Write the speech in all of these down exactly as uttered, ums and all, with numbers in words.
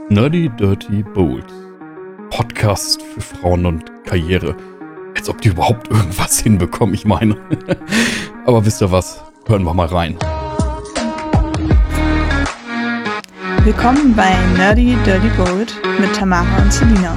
Nerdy Dirty Bold. Podcast für Frauen und Karriere. Als ob die überhaupt irgendwas hinbekommen, ich meine. Aber wisst ihr was? Hören wir mal rein. Willkommen bei Nerdy Dirty Bold mit Tamara und Selina.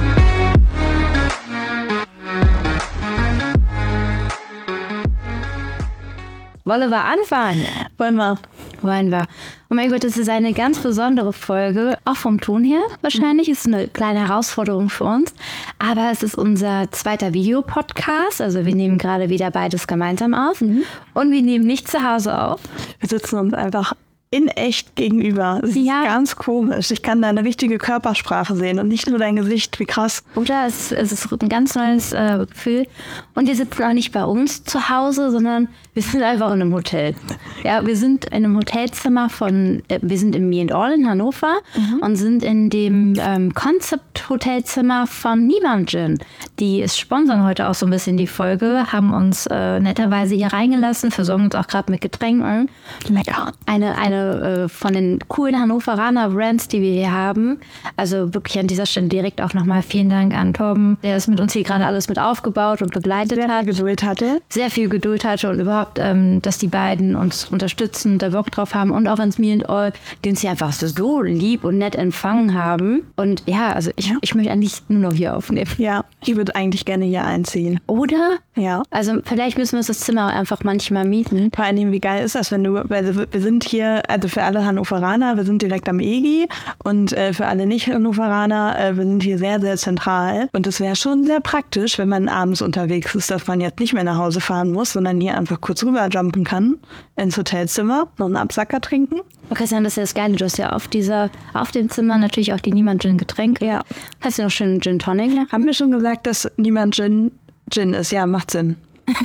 Wollen wir anfangen? Wollen wir? Wollen wir. Oh mein Gott, das ist eine ganz besondere Folge. Auch vom Ton her wahrscheinlich. Ist eine kleine Herausforderung für uns. Aber es ist unser zweiter Videopodcast. Also wir nehmen gerade wieder beides gemeinsam auf. Mhm. Und wir nehmen nicht zu Hause auf. Wir sitzen uns einfach in echt gegenüber. Das ist ja ganz komisch. Ich kann deine richtige Körpersprache sehen und nicht nur dein Gesicht. Wie krass. Oder es, es ist ein ganz neues äh, Gefühl. Und wir sitzen auch nicht bei uns zu Hause, sondern wir sind einfach in einem Hotel. Ja, wir sind in einem Hotelzimmer von, äh, wir sind im Me and All in Hannover mhm. und sind in dem ähm, Concept-Hotelzimmer von Niemand Gin. Die sponsern heute auch so ein bisschen die Folge, haben uns äh, netterweise hier reingelassen, versorgen uns auch gerade mit Getränken. Lecker. Eine, eine äh, von den coolen Hannoveraner Brands, die wir hier haben. Also wirklich an dieser Stelle direkt auch nochmal vielen Dank an Torben, der es mit uns hier gerade alles mit aufgebaut und begleitet Sehr hat. Viel Geduld hatte. Sehr viel Geduld hatte und überhaupt Ähm, dass die beiden uns unterstützen, da Bock drauf haben und auch ans Me and All, den sie einfach so lieb und nett empfangen haben. Und ja, also ich, ich möchte eigentlich nur noch hier aufnehmen. Ja, ich würde eigentlich gerne hier einziehen. Oder? Ja. Also vielleicht müssen wir uns das Zimmer einfach manchmal mieten. Vor allem, wie geil ist das, wenn du, weil wir sind hier, also für alle Hannoveraner, wir sind direkt am E G I und äh, für alle Nicht-Hannoveraner, äh, wir sind hier sehr, sehr zentral. Und es wäre schon sehr praktisch, wenn man abends unterwegs ist, dass man jetzt nicht mehr nach Hause fahren muss, sondern hier einfach kurz rüberjumpen kann ins Hotelzimmer, noch einen Absacker trinken. Okay, Christian, das ist ja das Geile. Du hast ja auf dieser, auf dem Zimmer natürlich auch die Niemand Gin Getränke. Ja. Hast du noch schön Gin Tonic? Ne? Haben wir schon gesagt, dass Niemand Gin Gin ist? Ja, macht Sinn.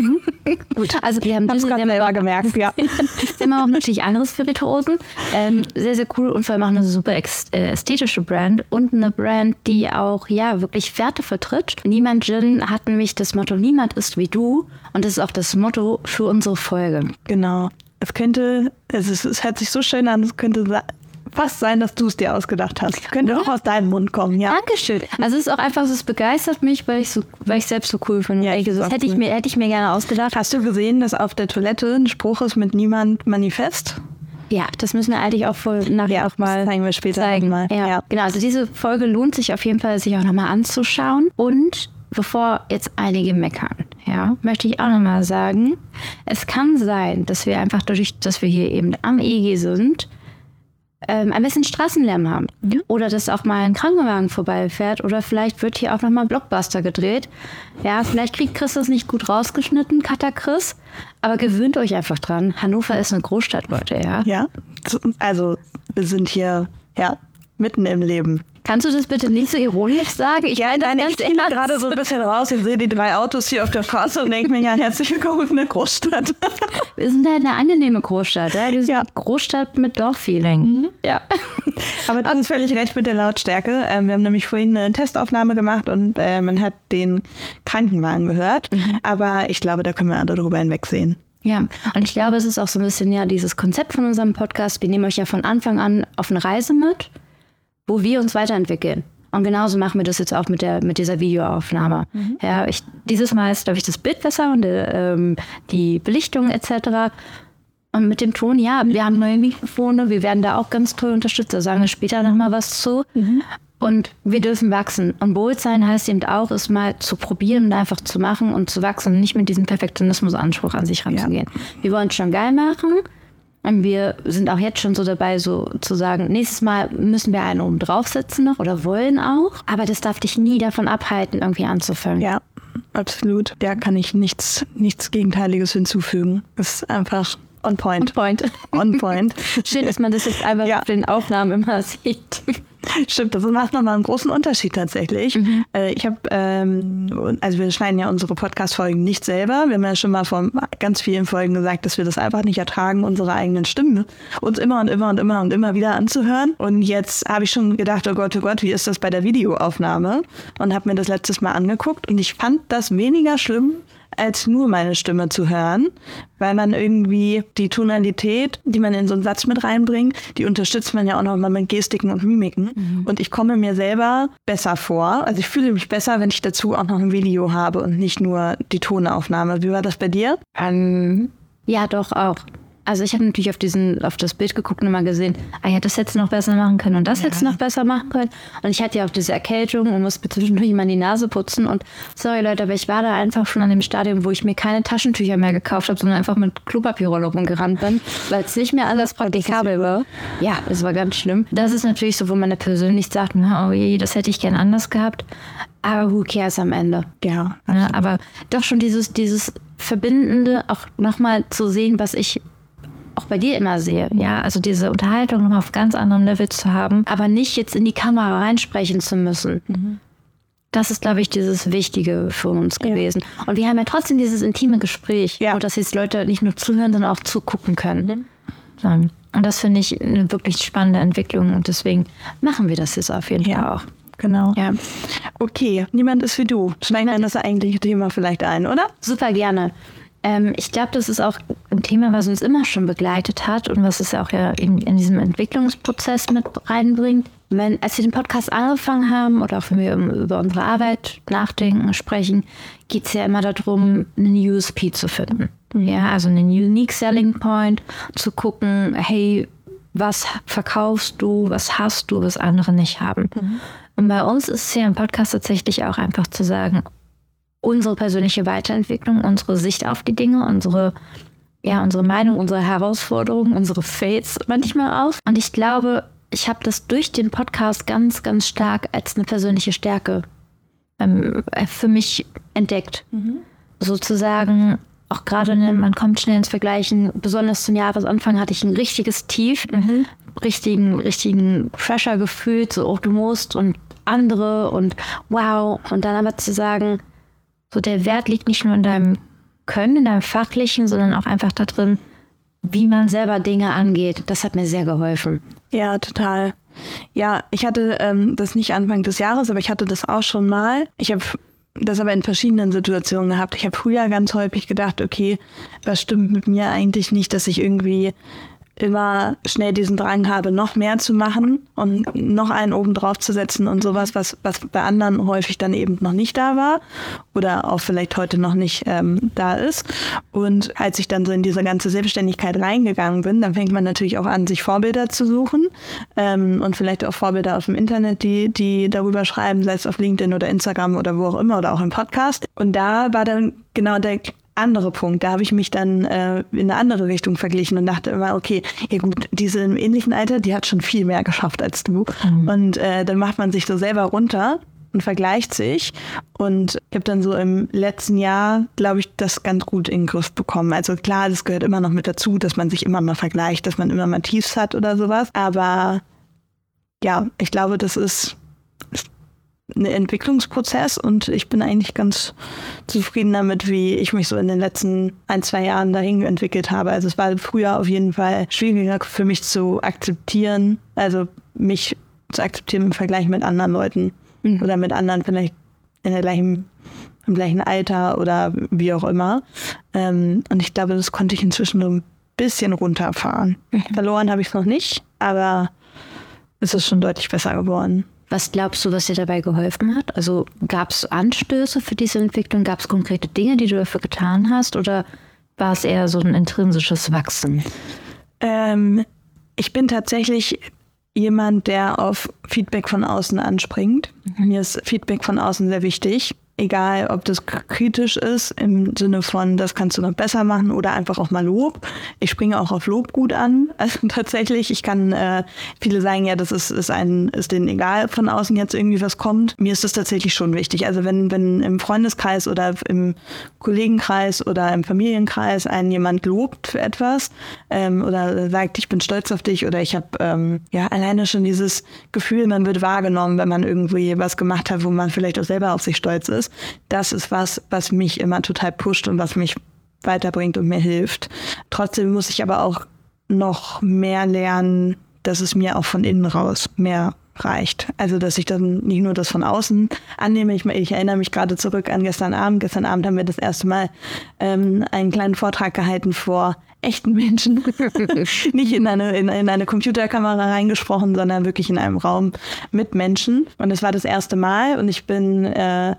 Gut, also wir haben das gerade selber gemerkt, ja. Wir haben auch natürlich andere Spirituosen. Ähm, sehr, sehr cool und vor allem auch eine super ästhetische Brand und eine Brand, die auch ja wirklich Werte vertritt. Niemand Gin hat nämlich das Motto, niemand ist wie du, und das ist auch das Motto für unsere Folge. Genau. Es könnte, es, ist, es hört sich so schön an, es könnte fast sein, dass du es dir ausgedacht hast. Es könnte ja. auch aus deinem Mund kommen, ja. Dankeschön. Also es ist auch einfach, es begeistert mich, weil ich so, weil ich selbst so cool finde. Ja, das das hätte ich cool. mir, hätte ich mir gerne ausgedacht. Hast du gesehen, dass auf der Toilette ein Spruch ist mit Niemand Manifest? Ja, das müssen wir eigentlich auch voll nachher ja, auch mal das zeigen wir später zeigen. Mal. Ja. ja, genau. Also diese Folge lohnt sich auf jeden Fall, sich auch nochmal anzuschauen. Und bevor jetzt einige meckern, ja, möchte ich auch nochmal sagen, es kann sein, dass wir einfach dadurch, dass wir hier eben am E G sind, ähm, ein bisschen Straßenlärm haben. Ja. Oder dass auch mal ein Krankenwagen vorbeifährt. Oder vielleicht wird hier auch nochmal Blockbuster gedreht. Ja, vielleicht kriegt Chris das nicht gut rausgeschnitten, Cutter Chris. Aber gewöhnt euch einfach dran. Hannover ist eine Großstadt, Leute, ja. Ja, also wir sind hier, ja, mitten im Leben. Kannst du das bitte nicht so ironisch sagen? Ich ja, nein, ich stehe gerade so ein bisschen raus. Ich sehe die drei Autos hier auf der Straße und denke mir, ja, herzlich willkommen in der Großstadt. Wir sind halt eine angenehme Großstadt. Ja? Wir sind ja. Großstadt mit Dorffeeling. Mhm. Ja. Aber du hast völlig recht mit der Lautstärke. Ähm, wir haben nämlich vorhin eine Testaufnahme gemacht und äh, man hat den Krankenwagen gehört. Mhm. Aber ich glaube, da können wir alle drüber hinwegsehen. Ja, und ich glaube, es ist auch so ein bisschen ja dieses Konzept von unserem Podcast. Wir nehmen euch ja von Anfang an auf eine Reise mit, wo wir uns weiterentwickeln. Und genauso machen wir das jetzt auch mit der mit dieser Videoaufnahme. Mhm. Ja, ich, dieses Mal ist, glaube ich, das Bild besser und äh, ähm, die Belichtung et cetera. Und mit dem Ton, ja, wir haben neue Mikrofone, wir werden da auch ganz toll unterstützt. Da sagen wir später nochmal was zu. Mhm. Und wir dürfen wachsen. Und bold sein heißt eben auch, es mal zu probieren und einfach zu machen und zu wachsen und nicht mit diesem Perfektionismus-Anspruch an sich ranzugehen. Ja. Wir wollen es schon geil machen. Und wir sind auch jetzt schon so dabei, so zu sagen, nächstes Mal müssen wir einen oben draufsetzen noch oder wollen auch. Aber das darf dich nie davon abhalten, irgendwie anzufangen. Ja, absolut. Da kann ich nichts, nichts Gegenteiliges hinzufügen. Es ist einfach on point. On point. On point. Schön, dass man das jetzt einfach ja. auf den Aufnahmen immer sieht. Stimmt, das macht nochmal einen großen Unterschied tatsächlich. Mhm. Äh, ich habe, ähm, also wir schneiden ja unsere Podcast-Folgen nicht selber. Wir haben ja schon mal vor ganz vielen Folgen gesagt, dass wir das einfach nicht ertragen, unsere eigenen Stimmen uns immer und immer und immer und immer wieder anzuhören. Und jetzt habe ich schon gedacht, oh Gott, oh Gott, wie ist das bei der Videoaufnahme? Und habe mir das letztes Mal angeguckt und ich fand das weniger schlimm, als nur meine Stimme zu hören, weil man irgendwie die Tonalität, die man in so einen Satz mit reinbringt, die unterstützt man ja auch noch mal mit Gestiken und Mimiken. Mhm. Und ich komme mir selber besser vor. Also ich fühle mich besser, wenn ich dazu auch noch ein Video habe und nicht nur die Tonaufnahme. Wie war das bei dir? Ähm, ja, doch auch. Also ich habe natürlich auf diesen, auf das Bild geguckt und mal gesehen, ah ja, das hättest du noch besser machen können und das ja. hättest du noch besser machen können. Und ich hatte ja auch diese Erkältung und musste zwischendurch mal die Nase putzen. Und sorry Leute, aber ich war da einfach schon an dem Stadium, wo ich mir keine Taschentücher mehr gekauft habe, sondern einfach mit Klopapierrolle rumgerannt bin, weil es nicht mehr alles praktikabel war. Ja, es war ganz schlimm. Das ist natürlich so, wo man persönlich sagt, oh je, das hätte ich gern anders gehabt. Aber who cares am Ende? Ja. ja aber doch schon dieses, dieses Verbindende, auch nochmal zu sehen, was ich auch bei dir immer sehe, ja, also diese Unterhaltung noch auf ganz anderem Level zu haben, aber nicht jetzt in die Kamera reinsprechen zu müssen. Mhm. Das ist, glaube ich, dieses Wichtige für uns ja. gewesen. Und wir haben ja trotzdem dieses intime Gespräch, ja. wo dass jetzt Leute nicht nur zuhören, sondern auch zugucken können. Mhm. Und das finde ich eine wirklich spannende Entwicklung und deswegen machen wir das jetzt auf jeden ja. Fall auch. Genau. Ja. Okay, niemand ist wie du. Schneiden wir das eigentliche Thema vielleicht ein, oder? Super gerne. Ähm, ich glaube, das ist auch ein Thema, was uns immer schon begleitet hat und was es ja auch ja in, in diesem Entwicklungsprozess mit reinbringt. Wenn, als wir den Podcast angefangen haben oder auch wenn wir über unsere Arbeit nachdenken, sprechen, geht es ja immer darum, einen U S P zu finden. Ja, also einen Unique Selling Point, zu gucken, hey, was verkaufst du, was hast du, was andere nicht haben. Mhm. Und bei uns ist es ja im Podcast tatsächlich auch einfach zu sagen, unsere persönliche Weiterentwicklung, unsere Sicht auf die Dinge, unsere, ja, unsere Meinung, unsere Herausforderungen, unsere Fails manchmal auf. Und ich glaube, ich habe das durch den Podcast ganz, ganz stark als eine persönliche Stärke ähm, für mich entdeckt. Mhm. Sozusagen, auch gerade, man kommt schnell ins Vergleichen, besonders zum Jahresanfang hatte ich ein richtiges Tief, mhm. richtigen, richtigen Pressure gefühlt, so, oh, du musst und andere und wow. Und dann aber zu sagen, so der Wert liegt nicht nur in deinem Können, in deinem Fachlichen, sondern auch einfach da drin, wie man selber Dinge angeht. Das hat mir sehr geholfen. Ja, total. Ja, ich hatte ähm, das nicht Anfang des Jahres, aber ich hatte das auch schon mal. Ich habe das aber in verschiedenen Situationen gehabt. Ich habe früher ganz häufig gedacht, okay, was stimmt mit mir eigentlich nicht, dass ich irgendwie immer schnell diesen Drang habe, noch mehr zu machen und noch einen oben drauf zu setzen und sowas, was, was bei anderen häufig dann eben noch nicht da war oder auch vielleicht heute noch nicht ähm, da ist. Und als ich dann so in diese ganze Selbstständigkeit reingegangen bin, dann fängt man natürlich auch an, sich Vorbilder zu suchen ähm, und vielleicht auch Vorbilder auf dem Internet, die, die darüber schreiben, sei es auf LinkedIn oder Instagram oder wo auch immer oder auch im Podcast. Und da war dann genau der andere Punkt. Da habe ich mich dann äh, in eine andere Richtung verglichen und dachte immer, okay, ja gut, diese im ähnlichen Alter, die hat schon viel mehr geschafft als du. Mhm. Und äh, dann macht man sich so selber runter und vergleicht sich. Und ich habe dann so im letzten Jahr, glaube ich, das ganz gut in den Griff bekommen. Also klar, das gehört immer noch mit dazu, dass man sich immer mal vergleicht, dass man immer mal Tiefs hat oder sowas. Aber ja, ich glaube, das ist ein Entwicklungsprozess und ich bin eigentlich ganz zufrieden damit, wie ich mich so in den letzten ein, zwei Jahren dahin entwickelt habe. Also es war früher auf jeden Fall schwieriger für mich zu akzeptieren, also mich zu akzeptieren im Vergleich mit anderen Leuten mhm. oder mit anderen vielleicht in der gleichen, im gleichen Alter oder wie auch immer. Ähm, und ich glaube, das konnte ich inzwischen so ein bisschen runterfahren. Mhm. Verloren habe ich es noch nicht, aber es ist schon deutlich besser geworden. Was glaubst du, was dir dabei geholfen hat? Also gab es Anstöße für diese Entwicklung? Gab es konkrete Dinge, die du dafür getan hast? Oder war es eher so ein intrinsisches Wachsen? Ähm, ich bin tatsächlich jemand, der auf Feedback von außen anspringt. Mhm. Mir ist Feedback von außen sehr wichtig. Egal, ob das kritisch ist, im Sinne von, das kannst du noch besser machen oder einfach auch mal Lob. Ich springe auch auf Lob gut an. Also tatsächlich, ich kann, äh, viele sagen ja, das ist, ist, ein, ist denen egal, von außen jetzt irgendwie was kommt. Mir ist das tatsächlich schon wichtig. Also wenn, wenn im Freundeskreis oder im Kollegenkreis oder im Familienkreis einen jemand lobt für etwas ähm, oder sagt, ich bin stolz auf dich oder ich habe ähm, ja alleine schon dieses Gefühl, man wird wahrgenommen, wenn man irgendwie was gemacht hat, wo man vielleicht auch selber auf sich stolz ist. Das ist was, was mich immer total pusht und was mich weiterbringt und mir hilft. Trotzdem muss ich aber auch noch mehr lernen, dass es mir auch von innen raus mehr reicht. Also, dass ich dann nicht nur das von außen annehme. Ich, ich erinnere mich gerade zurück an gestern Abend. Gestern Abend haben wir das erste Mal ähm, einen kleinen Vortrag gehalten vor echten Menschen. Nicht in eine, in, in eine Computerkamera reingesprochen, sondern wirklich in einem Raum mit Menschen. Und es war das erste Mal und ich bin äh,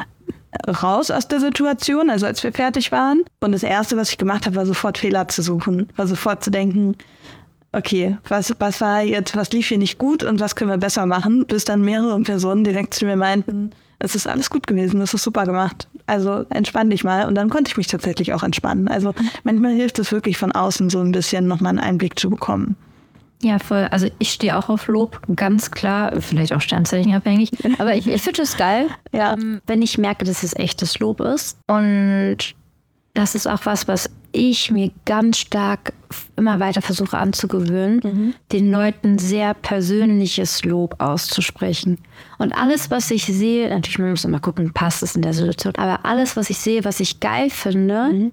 raus aus der Situation, also als wir fertig waren. Und das Erste, was ich gemacht habe, war sofort Fehler zu suchen. War sofort zu denken, okay, was, was war jetzt, was lief hier nicht gut und was können wir besser machen? Bis dann mehrere Personen direkt zu mir meinten, es ist alles gut gewesen, das ist super gemacht. Also entspann dich mal. Und dann konnte ich mich tatsächlich auch entspannen. Also manchmal hilft es wirklich von außen so ein bisschen nochmal einen Einblick zu bekommen. Ja, voll. Also ich stehe auch auf Lob, ganz klar, vielleicht auch sternzeichenabhängig, aber ich, ich finde es geil, Ja. ähm, wenn ich merke, dass es echtes Lob ist. Und das ist auch was, was ich mir ganz stark immer weiter versuche anzugewöhnen, mhm. den Leuten sehr persönliches Lob auszusprechen. Und alles, was ich sehe, natürlich man muss immer gucken, passt es in der Situation, aber alles, was ich sehe, was ich geil finde, mhm.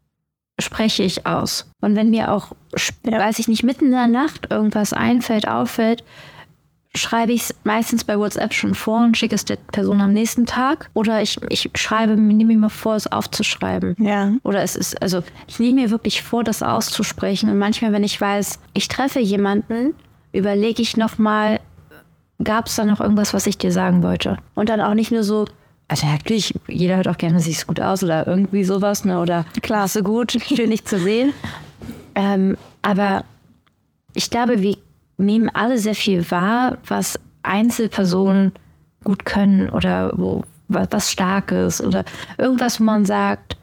spreche ich aus. Und wenn mir auch, ja. weiß ich nicht, mitten in der Nacht irgendwas einfällt, auffällt, schreibe ich es meistens bei WhatsApp schon vor und schicke es der Person am nächsten Tag. Oder ich, ich schreibe, nehme mir mal vor, es aufzuschreiben. Ja. Oder es ist, also ich nehme mir wirklich vor, das auszusprechen. Und manchmal, wenn ich weiß, ich treffe jemanden, überlege ich nochmal, gab es da noch irgendwas, was ich dir sagen wollte? Und dann auch nicht nur so, also natürlich, jeder hört auch gerne, siehst gut aus oder irgendwie sowas, ne? Oder klar, so gut, schön dich zu sehen. Ähm, aber ich glaube, wir nehmen alle sehr viel wahr, was Einzelpersonen gut können oder wo was Starkes oder irgendwas, wo man sagt,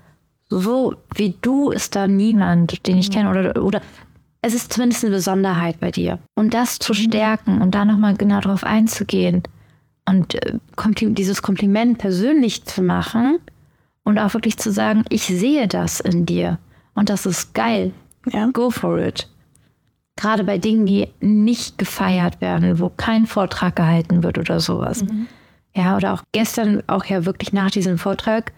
so wie du ist da niemand, den ich kenne oder, oder es ist zumindest eine Besonderheit bei dir. Und das zu stärken und da nochmal genau drauf einzugehen und äh, kompli- dieses Kompliment persönlich zu machen und auch wirklich zu sagen, ich sehe das in dir und das ist geil. Ja. Go for it. Gerade bei Dingen, die nicht gefeiert werden, wo kein Vortrag gehalten wird oder sowas. Mhm. Ja, oder auch gestern, auch ja wirklich nach diesem Vortrag,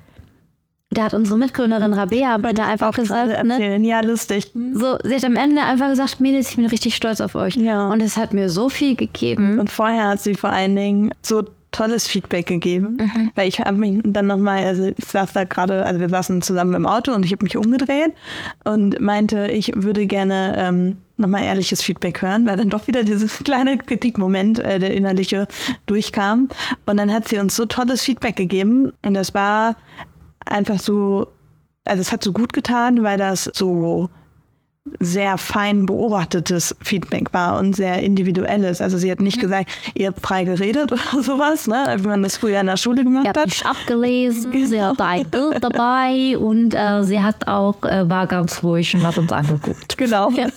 da hat unsere Mitgründerin Rabea aber da einfach gesagt, ne? Ja, lustig. So, sie hat am Ende einfach gesagt, Mädels, ich bin richtig stolz auf euch. Ja. Und es hat mir so viel gegeben. Und vorher hat sie vor allen Dingen so tolles Feedback gegeben, mhm. weil ich habe mich dann nochmal, also ich saß da gerade, also wir saßen zusammen im Auto und ich habe mich umgedreht und meinte, ich würde gerne ähm, nochmal ehrliches Feedback hören, weil dann doch wieder dieses kleine Kritikmoment, äh, der innerliche, durchkam. Und dann hat sie uns so tolles Feedback gegeben und das war einfach so, also es hat so gut getan, weil das so sehr fein beobachtetes Feedback war und sehr individuelles. Also sie hat nicht gesagt, ihr habt frei geredet oder sowas, ne, wie man das früher in der Schule gemacht hat. Sie hat nicht abgelesen, genau. Sie hat ein Bild dabei und äh, sie hat auch, äh, war ganz ruhig und hat uns angeguckt. Genau. Ja.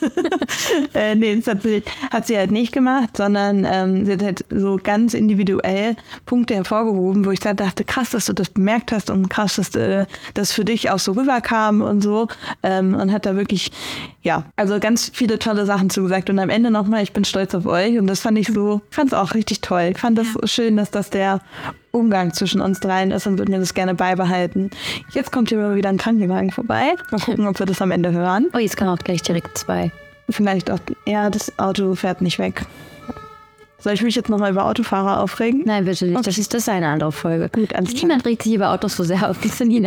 äh, nee, das hat sie, hat sie halt nicht gemacht, sondern ähm, sie hat halt so ganz individuell Punkte hervorgehoben, wo ich dann dachte, krass, dass du das bemerkt hast und krass, dass äh, das für dich auch so rüberkam und so. Ähm, und hat da wirklich ja, also ganz viele tolle Sachen zugesagt. Und am Ende nochmal, ich bin stolz auf euch. Und das fand ich so, ich fand es auch richtig toll. Ich fand das so schön, dass das der Umgang zwischen uns dreien ist und würde mir das gerne beibehalten. Jetzt kommt hier mal wieder ein Krankenwagen vorbei. Mal gucken, ob wir das am Ende hören. Oh, jetzt kann auch gleich direkt zwei. Vielleicht auch, ja, das Auto fährt nicht weg. Soll ich mich jetzt nochmal über Autofahrer aufregen? Nein, bitte nicht. Okay. Das ist, das ist eine andere Folge. Gut, alles klar. Niemand regt sich über Autos so sehr auf wie Selina.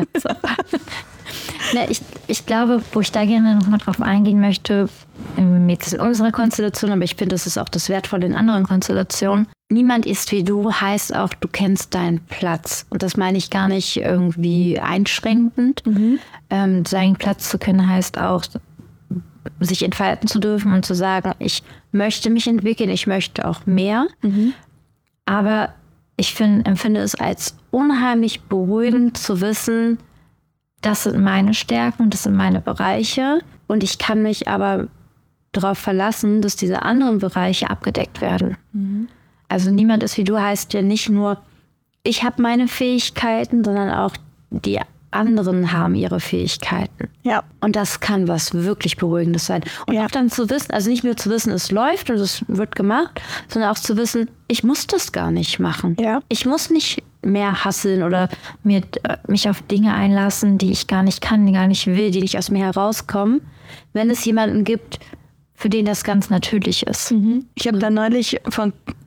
Ne, ich, ich glaube, wo ich da gerne nochmal drauf eingehen möchte, jetzt in unserer Konstellation, aber ich finde, das ist auch das Wertvolle in anderen Konstellationen. Niemand ist wie du, heißt auch, du kennst deinen Platz. Und das meine ich gar nicht irgendwie einschränkend. Mhm. Ähm, seinen Platz zu kennen heißt auch, sich entfalten zu dürfen und zu sagen, ich möchte mich entwickeln, ich möchte auch mehr. Mhm. Aber ich find, empfinde es als unheimlich beruhigend zu wissen, das sind meine Stärken, das sind meine Bereiche und ich kann mich aber darauf verlassen, dass diese anderen Bereiche abgedeckt werden. Mhm. Also niemand ist wie du heißt ja nicht nur, ich habe meine Fähigkeiten, sondern auch die anderen haben ihre Fähigkeiten. Ja. Und das kann was wirklich Beruhigendes sein. Und ja. auch dann zu wissen, also nicht nur zu wissen, es läuft und es wird gemacht, sondern auch zu wissen, ich muss das gar nicht machen. Ja. Ich muss nicht mehr hasseln oder mir, mich auf Dinge einlassen, die ich gar nicht kann, die gar nicht will, die nicht aus mir herauskommen, wenn es jemanden gibt, für den das ganz natürlich ist. Mhm. Ich habe da neulich von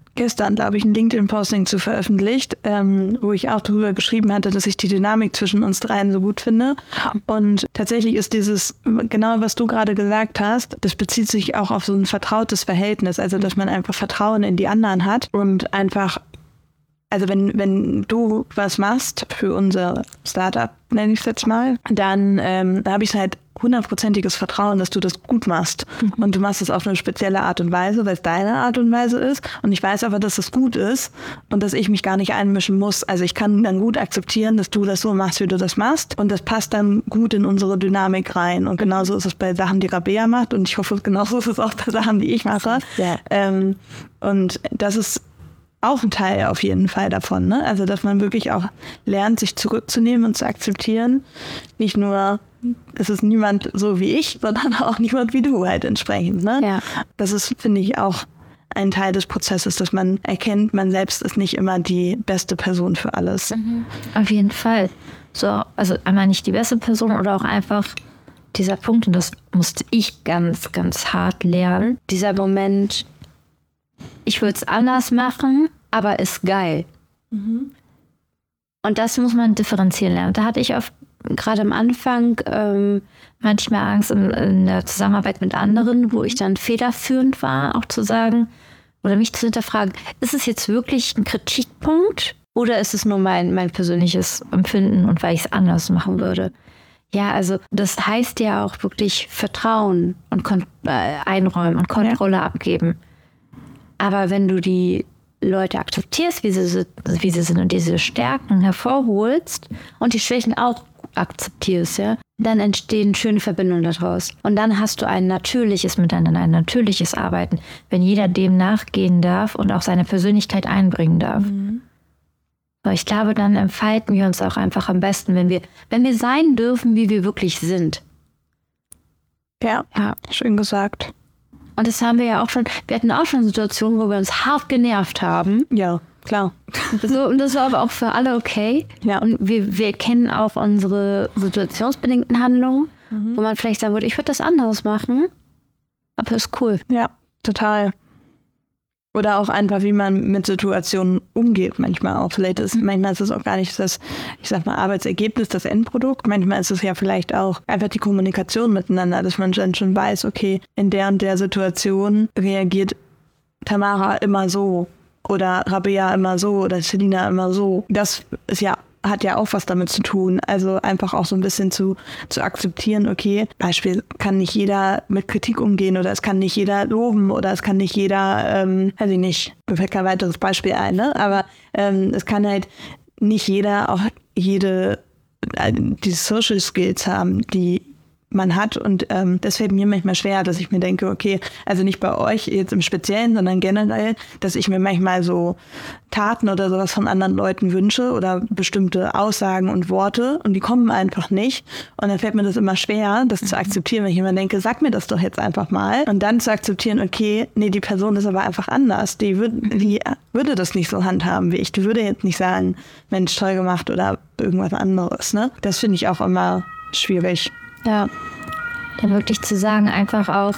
gestern, glaube ich, ein LinkedIn-Posting zu veröffentlicht, ähm, wo ich auch darüber geschrieben hatte, dass ich die Dynamik zwischen uns dreien so gut finde. Und tatsächlich ist dieses, genau was du gerade gesagt hast, das bezieht sich auch auf so ein vertrautes Verhältnis, also dass man einfach Vertrauen in die anderen hat und einfach, also wenn, wenn du was machst für unser Startup, nenne ich es jetzt mal, dann ähm, da habe ich halt hundertprozentiges Vertrauen, dass du das gut machst. Mhm. Und du machst es auf eine spezielle Art und Weise, weil es deine Art und Weise ist. Und ich weiß aber, dass es gut ist und dass ich mich gar nicht einmischen muss. Also ich kann dann gut akzeptieren, dass du das so machst, wie du das machst. Und das passt dann gut in unsere Dynamik rein. Und genauso ist es bei Sachen, die Rabea macht. Und ich hoffe, genauso ist es auch bei Sachen, die ich mache. Ja. Ähm, und das ist auch ein Teil auf jeden Fall davon, ne? Also, dass man wirklich auch lernt, sich zurückzunehmen und zu akzeptieren. Nicht nur, es ist niemand so wie ich, sondern auch niemand wie du halt entsprechend, ne? Ja. Das ist, finde ich, auch ein Teil des Prozesses, dass man erkennt, man selbst ist nicht immer die beste Person für alles. Mhm. Auf jeden Fall. So, also einmal nicht die beste Person oder auch einfach dieser Punkt, und das musste ich ganz, ganz hart lernen. Dieser Moment, ich würde es anders machen, aber ist geil. Mhm. Und das muss man differenzieren lernen. Da hatte ich oft, gerade am Anfang, ähm, manchmal Angst in, in der Zusammenarbeit mit anderen, wo ich dann federführend war, auch zu sagen oder mich zu hinterfragen, ist es jetzt wirklich ein Kritikpunkt oder ist es nur mein, mein persönliches Empfinden und weil ich es anders machen würde? Ja, also das heißt ja auch wirklich Vertrauen und Kon- äh, einräumen und Kontrolle ja. abgeben. Aber wenn du die Leute akzeptierst, wie sie, wie sie sind und diese Stärken hervorholst und die Schwächen auch akzeptierst, ja, dann entstehen schöne Verbindungen daraus. Und dann hast du ein natürliches Miteinander, ein natürliches Arbeiten, wenn jeder dem nachgehen darf und auch seine Persönlichkeit einbringen darf. Mhm. Aber ich glaube, dann entfalten wir uns auch einfach am besten, wenn wir, wenn wir sein dürfen, wie wir wirklich sind. Ja, ja, schön gesagt. Und das haben wir ja auch schon, wir hatten auch schon Situationen, wo wir uns hart genervt haben. Ja, klar. So, und das war aber auch für alle okay. Ja. Und wir, wir kennen auch unsere situationsbedingten Handlungen, mhm. wo man vielleicht sagen würde, ich würde das anderes machen. Aber ist cool. Ja, total. Oder auch einfach, wie man mit Situationen umgeht manchmal auch. Vielleicht ist, manchmal ist es auch gar nicht das, ich sag mal, Arbeitsergebnis, das Endprodukt. Manchmal ist es ja vielleicht auch einfach die Kommunikation miteinander, dass man dann schon weiß, okay, in der und der Situation reagiert Tamara immer so oder Rabea immer so oder Selina immer so. Das ist ja hat ja auch was damit zu tun. Also einfach auch so ein bisschen zu, zu akzeptieren, okay, Beispiel, kann nicht jeder mit Kritik umgehen oder es kann nicht jeder loben oder es kann nicht jeder, ähm, weiß ich nicht, mir fällt kein weiteres Beispiel ein, ne? Aber ähm, es kann halt nicht jeder auch jede, äh, die Social Skills haben, die man hat und ähm, das fällt mir manchmal schwer, dass ich mir denke, okay, also nicht bei euch jetzt im Speziellen, sondern generell, dass ich mir manchmal so Taten oder sowas von anderen Leuten wünsche oder bestimmte Aussagen und Worte und die kommen einfach nicht und dann fällt mir das immer schwer, das mhm. zu akzeptieren, wenn ich immer denke, sag mir das doch jetzt einfach mal und dann zu akzeptieren, okay, nee, die Person ist aber einfach anders, die, würd, die würde das nicht so handhaben wie ich, die würde jetzt nicht sagen, Mensch, toll gemacht oder irgendwas anderes, ne? Das finde ich auch immer schwierig. Ja, dann wirklich zu sagen, einfach auch,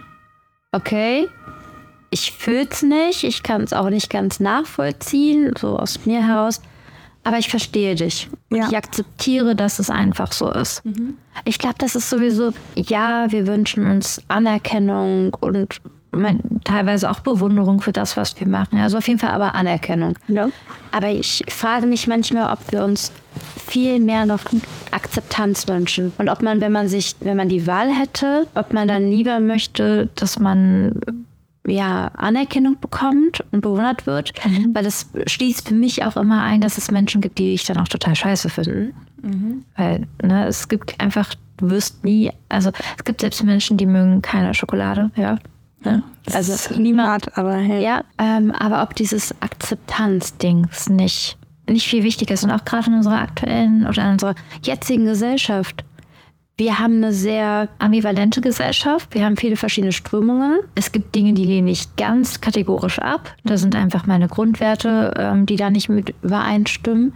okay, ich fühl's nicht, ich kann es auch nicht ganz nachvollziehen, so aus mir heraus, aber ich verstehe dich. Ja. Ich akzeptiere, dass es einfach so ist. Mhm. Ich glaube, das ist sowieso, ja, wir wünschen uns Anerkennung und teilweise auch Bewunderung für das, was wir machen. Also auf jeden Fall aber Anerkennung. Ja. Aber ich frage mich manchmal, ob wir uns viel mehr noch Akzeptanz wünschen. Und ob man, wenn man sich, wenn man die Wahl hätte, ob man dann lieber möchte, dass man ja Anerkennung bekommt und bewundert wird. Mhm. Weil das schließt für mich auch immer ein, dass es Menschen gibt, die ich dann auch total scheiße finde. Mhm. Weil ne, es gibt einfach, du wirst nie, also es gibt selbst Menschen, die mögen keine Schokolade, ja. Ne? Also niemand, aber hey. Ja, ähm, aber ob dieses Akzeptanz-Dings nicht, nicht viel wichtiger ist und auch gerade in unserer aktuellen oder in unserer jetzigen Gesellschaft. Wir haben eine sehr ambivalente Gesellschaft. Wir haben viele verschiedene Strömungen. Es gibt Dinge, die lehne ich ganz kategorisch ab. Das sind einfach meine Grundwerte, ähm, die da nicht mit übereinstimmen.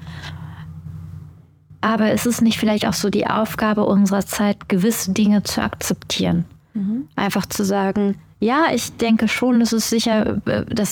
Aber ist es nicht vielleicht auch so die Aufgabe unserer Zeit, gewisse Dinge zu akzeptieren? Mhm. Einfach zu sagen, ja, ich denke schon, dass es sicher, dass es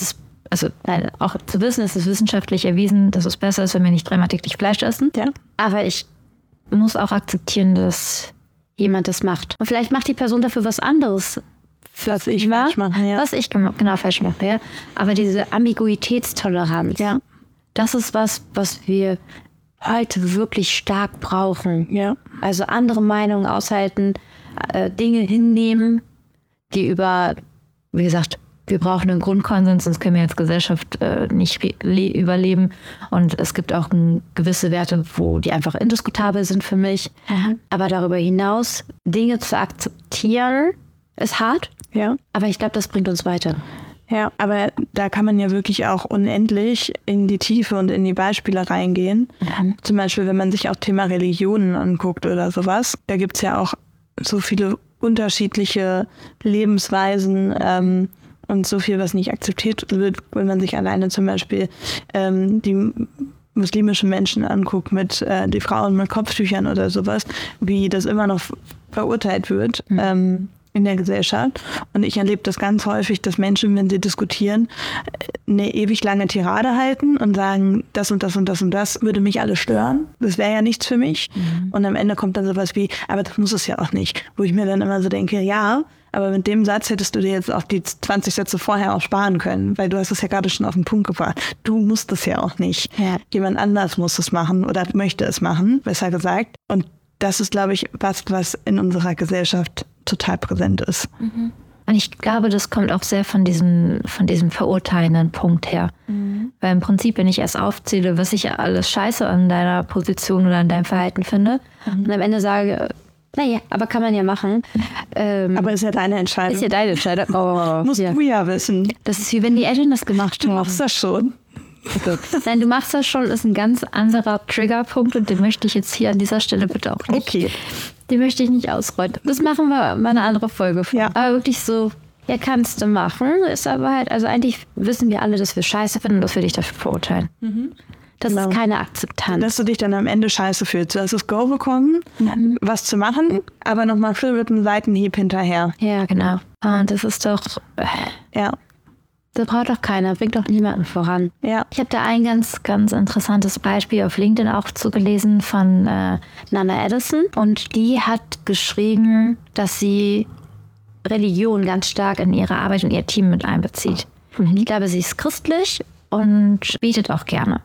also nein, auch zu wissen, es ist wissenschaftlich erwiesen, dass es besser ist, wenn wir nicht dreimal täglich Fleisch essen. Ja. Aber ich muss auch akzeptieren, dass jemand das macht. Und vielleicht macht die Person dafür was anderes. Was ich falsch mache, ja. Was ich genau falsch mache, ja. Aber diese Ambiguitätstoleranz, Ja. das ist was, was wir heute wirklich stark brauchen. Ja. Also andere Meinungen aushalten, äh, Dinge hinnehmen, die über, wie gesagt, wir brauchen einen Grundkonsens, sonst können wir als Gesellschaft äh, nicht le- überleben. Und es gibt auch ein, gewisse Werte, wo die einfach indiskutabel sind für mich. Mhm. Aber darüber hinaus, Dinge zu akzeptieren, ist hart. Ja. Aber ich glaube, das bringt uns weiter. Ja, aber da kann man ja wirklich auch unendlich in die Tiefe und in die Beispiele reingehen. Mhm. Zum Beispiel, wenn man sich auch Thema Religionen anguckt oder sowas, da gibt's ja auch so viele unterschiedliche Lebensweisen ähm, und so viel, was nicht akzeptiert wird, wenn man sich alleine zum Beispiel ähm, die muslimischen Menschen anguckt, mit äh, die Frauen mit Kopftüchern oder sowas, wie das immer noch verurteilt wird. Mhm. Ähm, in der Gesellschaft. Und ich erlebe das ganz häufig, dass Menschen, wenn sie diskutieren, eine ewig lange Tirade halten und sagen, das und das und das und das würde mich alles stören. Das wäre ja nichts für mich. Mhm. Und am Ende kommt dann sowas wie, aber das muss es ja auch nicht. Wo ich mir dann immer so denke, ja, aber mit dem Satz hättest du dir jetzt auch die zwanzig Sätze vorher auch sparen können, weil du hast es ja gerade schon auf den Punkt gebracht. Du musst es ja auch nicht. Ja. Jemand anders muss es machen oder möchte es machen, besser gesagt. Und das ist, glaube ich, was, was in unserer Gesellschaft total präsent ist. Mhm. Und ich glaube, das kommt auch sehr von diesem, von diesem verurteilenden Punkt her. Mhm. Weil im Prinzip, wenn ich erst aufzähle, was ich alles scheiße an deiner Position oder an deinem Verhalten finde, mhm. und am Ende sage, naja, aber kann man ja machen. Ähm, aber ist ja deine Entscheidung. Ist ja deine Entscheidung. Oh, musst ja. du ja wissen. Das ist wie wenn die Eltern das gemacht haben. Du machst das schon. Nein, du machst das schon, ist ein ganz anderer Triggerpunkt und den möchte ich jetzt hier an dieser Stelle bitte auch nicht. Okay. Den möchte ich nicht ausrollen. Das machen wir mal eine andere Folge. Ja. Aber wirklich so, ja, kannst du machen, ist aber halt, also eigentlich wissen wir alle, dass wir scheiße finden und dass wir dich dafür verurteilen. Mhm. Das genau. ist keine Akzeptanz. Dass du dich dann am Ende scheiße fühlst. Du hast das Go bekommen, mhm. was zu machen, aber nochmal schön mit einem Seitenhieb hinterher. Ja, genau. Und das ist doch... Äh, ja. Das braucht doch keiner, bringt doch niemanden voran. Ja. Ich habe da ein ganz, ganz interessantes Beispiel auf LinkedIn auch zugelesen von äh, Nana Addison. Und die hat geschrieben, dass sie Religion ganz stark in ihre Arbeit und ihr Team mit einbezieht. Mhm. Ich glaube, sie ist christlich und betet auch gerne.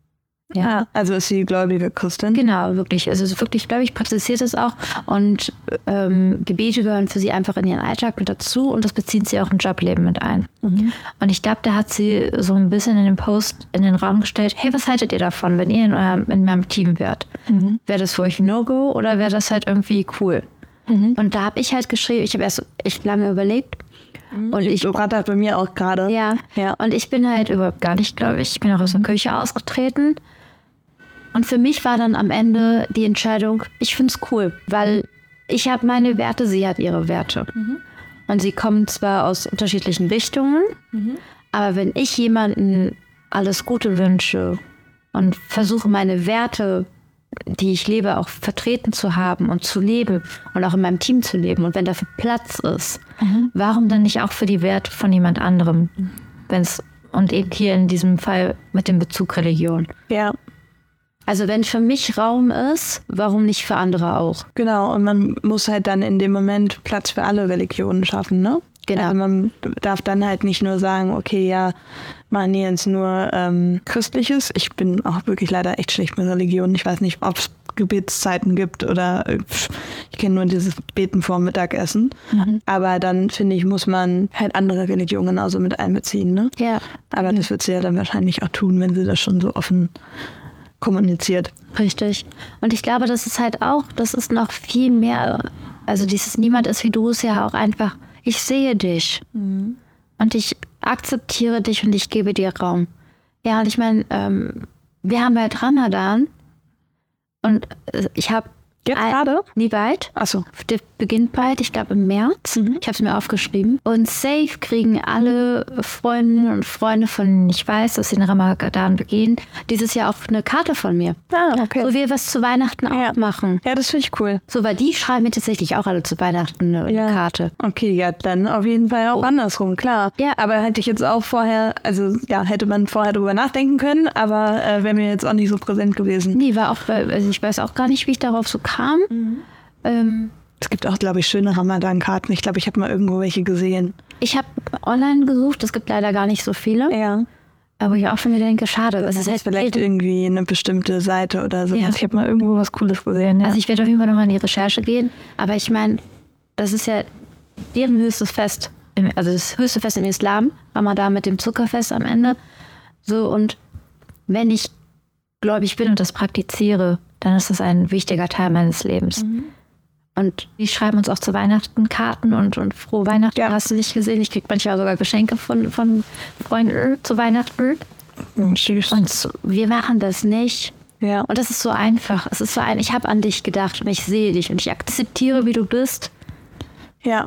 Ja, ah, also ist sie gläubige Christin? Genau, wirklich. Also wirklich, glaube ich, praktiziert es auch. Und ähm, Gebete gehören für sie einfach in ihren Alltag mit dazu und das bezieht sie auch im Jobleben mit ein. Mhm. Und ich glaube, da hat sie so ein bisschen in dem Post in den Raum gestellt, hey, was haltet ihr davon, wenn ihr in, eurem, in meinem Team wärt? Mhm. Wäre das für euch ein No-Go oder wäre das halt irgendwie cool? Mhm. Und da habe ich halt geschrieben, ich habe erst echt lange überlegt. Und ich so gerade bei mir auch gerade. Ja, ja. Und ich bin halt überhaupt gar nicht, glaube ich, ich bin auch aus der Kirche ausgetreten. Und für mich war dann am Ende die Entscheidung, ich finde es cool, weil ich habe meine Werte, sie hat ihre Werte. Mhm. Und sie kommen zwar aus unterschiedlichen Richtungen, mhm. aber wenn ich jemandem alles Gute wünsche und versuche, meine Werte, die ich lebe, auch vertreten zu haben und zu leben und auch in meinem Team zu leben und wenn dafür Platz ist, mhm. warum dann nicht auch für die Werte von jemand anderem? Wenn's, und eben hier in diesem Fall mit dem Bezug Religion. Ja. Also wenn für mich Raum ist, warum nicht für andere auch? Genau, und man muss halt dann in dem Moment Platz für alle Religionen schaffen, ne? Genau. Also man darf dann halt nicht nur sagen, okay, ja, machen die jetzt nur ähm, Christliches. Ich bin auch wirklich leider echt schlecht mit Religionen. Ich weiß nicht, ob es Gebetszeiten gibt oder ich kenne nur dieses Beten vor Mittagessen. Mhm. Aber dann, finde ich, muss man halt andere Religionen genauso mit einbeziehen, ne? Ja. Aber das wird sie ja dann wahrscheinlich auch tun, wenn sie das schon so offen kommuniziert. Richtig. Und ich glaube, das ist halt auch, das ist noch viel mehr, also dieses Niemand ist wie du ist ja auch einfach, ich sehe dich mhm. und ich akzeptiere dich und ich gebe dir Raum. Ja, und ich meine, ähm, wir haben halt Ramadan und ich habe Jetzt gerade? Nie bald. Achso. Der beginnt bald, ich glaube im März. Mhm. Ich habe es mir aufgeschrieben. Und safe kriegen alle Freundinnen und Freunde, von denen ich weiß, dass sie den Ramadan begehen, dieses Jahr auch eine Karte von mir. Ah, okay. So wie wir was zu Weihnachten ja. auch machen. Ja, das finde ich cool. So, weil die schreiben mir tatsächlich auch alle zu Weihnachten eine ja. Karte. Okay, ja, dann auf jeden Fall auch oh. andersrum, klar. Ja. Aber hätte ich jetzt auch vorher, also ja, hätte man vorher drüber nachdenken können, aber äh, wäre mir jetzt auch nicht so präsent gewesen. Nee, war auch, also ich weiß auch gar nicht, wie ich darauf so kam. Mhm. Ähm, es gibt auch, glaube ich, schöne Ramadan-Karten. Ich glaube, ich habe mal irgendwo welche gesehen. Ich habe online gesucht, es gibt leider gar nicht so viele. Ja. Aber ich auch schon wieder denke, schade. Das ist halt vielleicht irgendwie eine bestimmte Seite oder so. Ja. Ich habe mal irgendwo was Cooles gesehen. Ja. Also ich werde auf jeden Fall nochmal in die Recherche gehen. Aber ich meine, das ist ja deren höchstes Fest. Also das höchste Fest im Islam. Ramadan mit dem Zuckerfest am Ende. So, und wenn ich gläubig bin und das praktiziere, dann ist das ein wichtiger Teil meines Lebens. Mhm. Und die schreiben uns auch zu Weihnachten Karten und, und frohe Weihnachten. Ja. Hast du nicht gesehen? Ich kriege manchmal sogar Geschenke von, von Freunden zu Weihnachten. Mhm, süß. Und so, wir machen das nicht. Ja. Und das ist so einfach. Es ist so ein, ich habe an dich gedacht und ich sehe dich und ich akzeptiere, wie du bist. Ja.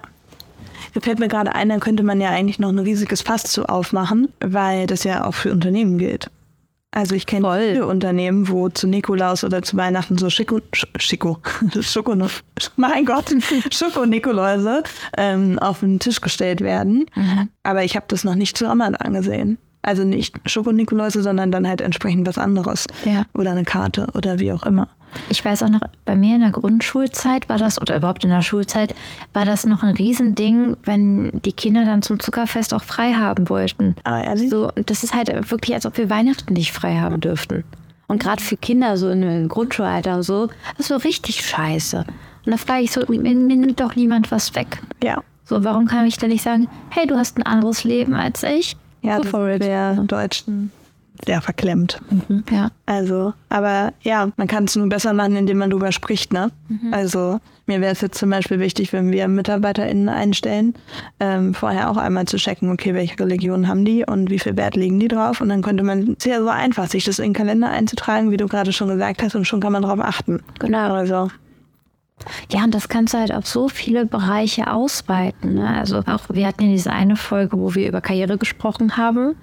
Da fällt mir gerade ein, da könnte man ja eigentlich noch ein riesiges Fass zu aufmachen, weil das ja auch für Unternehmen gilt. Also ich kenne viele Unternehmen, wo zu Nikolaus oder zu Weihnachten so Schiko, Schiko, Schoko, mein Gott, Schoko-Nikoläuse ähm, auf den Tisch gestellt werden. Mhm. Aber ich habe das noch nicht zu Ramadan gesehen. Also nicht Schoko-Nikoläuse, sondern dann halt entsprechend was anderes. Ja. Oder eine Karte oder wie auch immer. Ich weiß auch noch, bei mir in der Grundschulzeit war das, oder überhaupt in der Schulzeit, war das noch ein Riesending, wenn die Kinder dann zum Zuckerfest auch frei haben wollten. Ah, ehrlich? So, das ist halt wirklich, als ob wir Weihnachten nicht frei haben dürften. Und gerade für Kinder so im Grundschulalter und so, das ist so richtig scheiße. Und da frage ich so, mir, mir nimmt doch niemand was weg. Ja. So, warum kann ich denn nicht sagen, hey, du hast ein anderes Leben als ich? Ja, das wäre im Deutschen sehr verklemmt. Mhm, ja. Also, aber ja, man kann es nur besser machen, indem man drüber spricht, ne? Mhm. Also, mir wäre es jetzt zum Beispiel wichtig, wenn wir MitarbeiterInnen einstellen, ähm, vorher auch einmal zu checken, okay, welche Religion haben die und wie viel Wert legen die drauf? Und dann könnte man, es ist ja so einfach, sich das in den Kalender einzutragen, wie du gerade schon gesagt hast, und schon kann man drauf achten. Genau. Also. Ja, und das kannst du halt auf so viele Bereiche ausweiten. Ne? Also auch, wir hatten ja diese eine Folge, wo wir über Karriere gesprochen haben.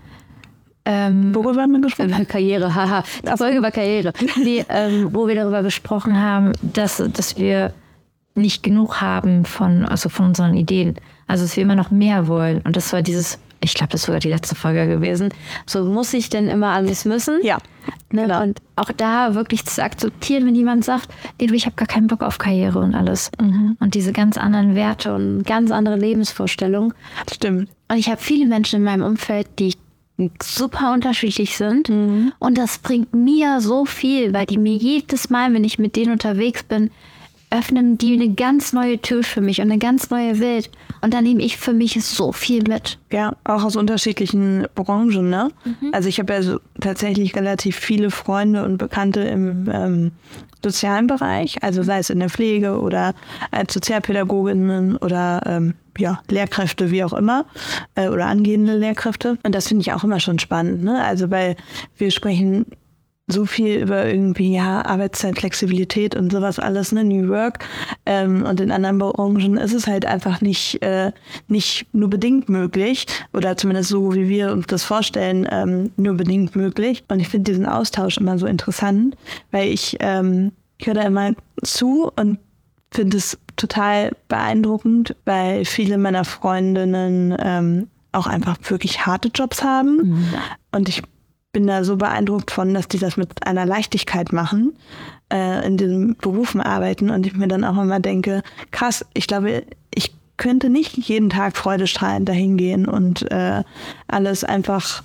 Ähm, Worüber haben wir gesprochen? Über Karriere, haha. Die Folge über Karriere. Nee, ähm, wo wir darüber gesprochen haben, dass, dass wir nicht genug haben von, also von unseren Ideen. Also dass wir immer noch mehr wollen. Und das war dieses, ich glaube, das ist sogar die letzte Folge gewesen. So, muss ich denn immer alles müssen? Ja. Ne? Genau. Und auch da wirklich zu akzeptieren, wenn jemand sagt, nee, du, ich habe gar keinen Bock auf Karriere und alles. Mhm. Und diese ganz anderen Werte und ganz andere Lebensvorstellungen. Stimmt. Und ich habe viele Menschen in meinem Umfeld, die super unterschiedlich sind. Mhm. Und das bringt mir so viel, weil die mir jedes Mal, wenn ich mit denen unterwegs bin, öffnen die eine ganz neue Tür für mich und eine ganz neue Welt. Und da nehme ich für mich so viel mit. Ja, auch aus unterschiedlichen Branchen, ne? Mhm. Also ich habe ja so tatsächlich relativ viele Freunde und Bekannte im ähm, sozialen Bereich, also sei es in der Pflege oder als Sozialpädagoginnen oder ähm, ja, Lehrkräfte, wie auch immer, äh, oder angehende Lehrkräfte. Und das finde ich auch immer schon spannend, ne? Also weil wir sprechen so viel über irgendwie, ja, Arbeitszeitflexibilität und sowas alles, ne, New Work. Ähm, und in anderen Branchen ist es halt einfach nicht, äh, nicht nur bedingt möglich oder zumindest so, wie wir uns das vorstellen, ähm, nur bedingt möglich. Und ich finde diesen Austausch immer so interessant, weil ich, ähm, ich höre da immer zu und finde es total beeindruckend, weil viele meiner Freundinnen ähm, auch einfach wirklich harte Jobs haben. Mhm. Und ich bin da so beeindruckt von, dass die das mit einer Leichtigkeit machen, äh, in diesen Berufen arbeiten und ich mir dann auch immer denke, krass, ich glaube, ich könnte nicht jeden Tag freudestrahlend dahin gehen und äh, alles einfach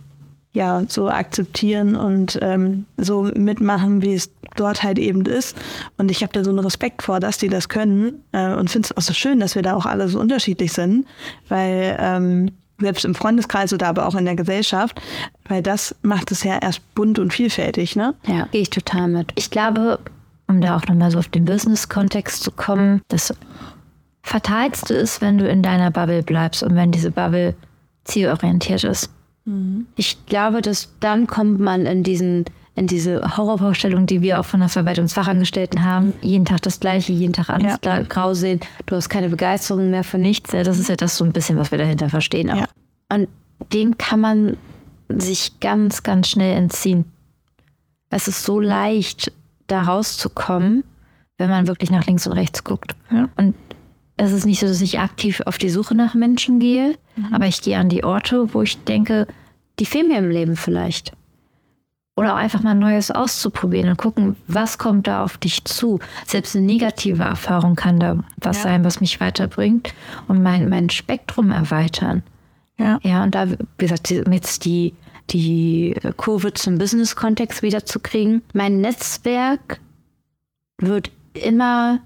ja so akzeptieren und ähm, so mitmachen, wie es dort halt eben ist. Und ich habe da so einen Respekt vor, dass die das können äh, und finde es auch so schön, dass wir da auch alle so unterschiedlich sind, weil ähm, selbst im Freundeskreis oder aber auch in der Gesellschaft, weil das macht es ja erst bunt und vielfältig, ne? Ja, gehe ich total mit. Ich glaube, um da auch nochmal so auf den Business-Kontext zu kommen, das Fatalste ist, wenn du in deiner Bubble bleibst und wenn diese Bubble zielorientiert ist. Mhm. Ich glaube, dass dann kommt man in diesen, in diese Horrorvorstellung, die wir auch von der Verwaltungsfachangestellten haben. Jeden Tag das Gleiche, jeden Tag alles ja. grau sehen. Du hast keine Begeisterung mehr für nichts. Das ist ja das so ein bisschen, was wir dahinter verstehen. Auch. Ja. Und dem kann man sich ganz, ganz schnell entziehen. Es ist so leicht, da rauszukommen, wenn man wirklich nach links und rechts guckt. Ja. Und es ist nicht so, dass ich aktiv auf die Suche nach Menschen gehe, mhm. aber ich gehe an die Orte, wo ich denke, die fehlen mir im Leben vielleicht. Oder auch einfach mal Neues auszuprobieren und gucken, was kommt da auf dich zu. Selbst eine negative Erfahrung kann da was ja. sein, was mich weiterbringt und mein, mein Spektrum erweitern. Ja. Ja, und da, wie gesagt, jetzt die, die Kurve zum Business-Kontext wieder zu kriegen. Mein Netzwerk wird immer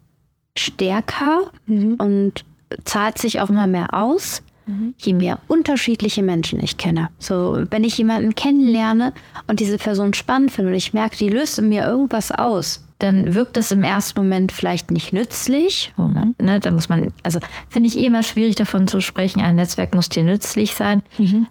stärker mhm. und zahlt sich auch immer mehr aus, mhm. je mehr unterschiedliche Menschen ich kenne. So, wenn ich jemanden kennenlerne und diese Person spannend finde und ich merke, die löst in mir irgendwas aus, dann wirkt das im ersten Moment vielleicht nicht nützlich. Mhm. Ne, da muss man, also finde ich eh immer schwierig davon zu sprechen, ein Netzwerk muss dir nützlich sein. Mhm.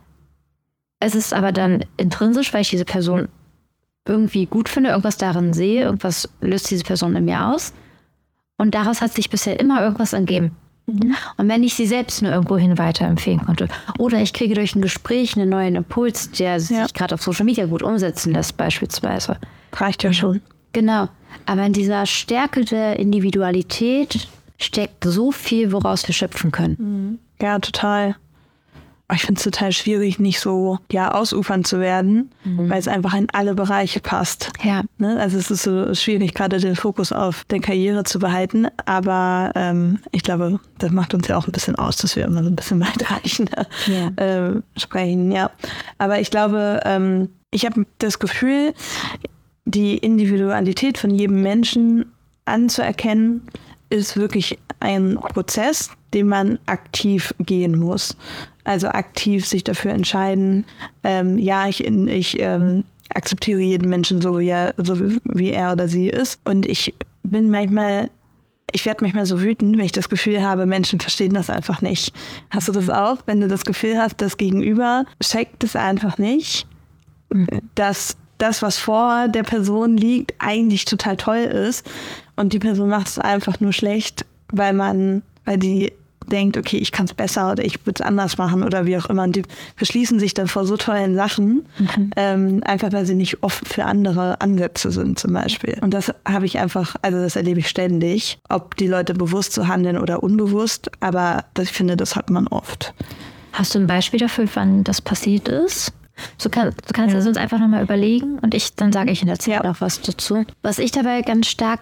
Es ist aber dann intrinsisch, weil ich diese Person irgendwie gut finde, irgendwas darin sehe, irgendwas löst diese Person in mir aus. Und daraus hat sich bisher immer irgendwas ergeben. Mhm. Und wenn ich sie selbst nur irgendwo hin weiterempfehlen konnte, oder ich kriege durch ein Gespräch einen neuen Impuls, der sich ja. gerade auf Social Media gut umsetzen lässt, beispielsweise. Reicht ja schon. Genau. Aber in dieser Stärke der Individualität steckt so viel, woraus wir schöpfen können. Mhm. Ja, total. Ich finde es total schwierig, nicht so ja ausufern zu werden, mhm. weil es einfach in alle Bereiche passt. Ja. Ne? Also es ist so schwierig, gerade den Fokus auf der Karriere zu behalten. Aber ähm, ich glaube, das macht uns ja auch ein bisschen aus, dass wir immer so ein bisschen weitreichender ja. äh, sprechen. Ja. Aber ich glaube, ähm, ich habe das Gefühl, die Individualität von jedem Menschen anzuerkennen, ist wirklich ein Prozess, den man aktiv gehen muss. Also aktiv sich dafür entscheiden, ähm, ja, ich, ich ähm, akzeptiere jeden Menschen so wie, er, so wie er oder sie ist. Und ich bin manchmal, ich werde manchmal so wütend, wenn ich das Gefühl habe, Menschen verstehen das einfach nicht. Hast du das auch? Wenn du das Gefühl hast, das Gegenüber checkt es einfach nicht, mhm. dass das, was vor der Person liegt, eigentlich total toll ist und die Person macht es einfach nur schlecht, weil man, weil die denkt, okay, ich kann es besser oder ich würde es anders machen oder wie auch immer. Und die verschließen sich dann vor so tollen Sachen, mhm. ähm, einfach weil sie nicht offen für andere Ansätze sind zum Beispiel. Und das habe ich einfach, also das erlebe ich ständig, ob die Leute bewusst so handeln oder unbewusst, aber das, ich finde, das hat man oft. Hast du ein Beispiel dafür, wann das passiert ist? So kann, du kannst es uns einfach nochmal überlegen und ich dann sage ich in der Zeit ja. auch was dazu. Was ich dabei ganz stark